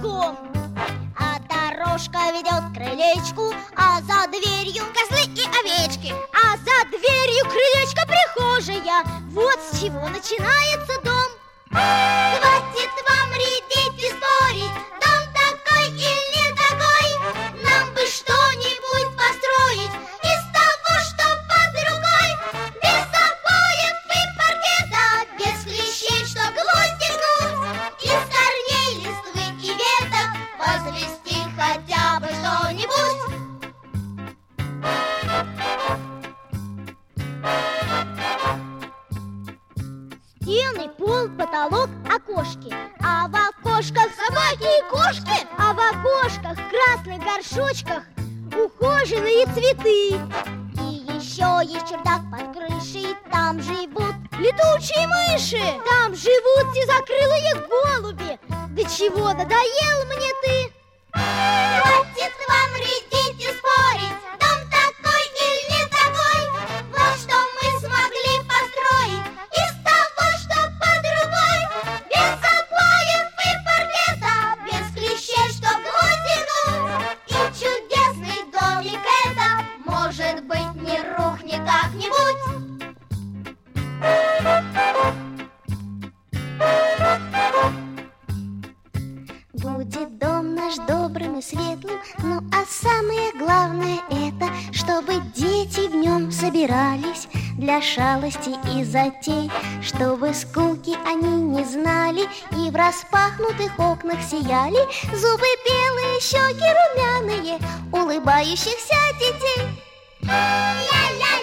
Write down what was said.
дорожку. А дорожка ведет к крылечку, а за дверью козлы и овечки. А за дверью крылечко прихожая. Вот с чего начинается дом. Хватит вам редеть и спорить, дом такой или не такой. Нам бы что-нибудь построить из того, что под рукой. Без обоев и паркета, без клещей, что гвозди гнуть. Из корней, листвы и веток возвести хотя бы что-нибудь. Стены, пол, потолок, окошки. А в окошках собаки и кошки. А в окошках, в красных горшочках ухоженные цветы. И еще есть чердак под крышей. Там живут летучие мыши. Там живут тезакрылые голуби. До чего надоел мне ты? Хватит вам редеть и спорить, дом такой или не такой. Вот что мы смогли построить из того, что под рукой. Без обоев и паркета, без клещей, что гвозди гнуть. И чудесный домик это, может быть, не рухнет как-нибудь. Будет дом наш добрым и светлым, ну а самое главное это, чтобы дети в нем собирались для шалости и затей, чтобы скуки они не знали и в распахнутых окнах сияли зубы белые, щеки румяные улыбающихся детей. Ля-ля-ля!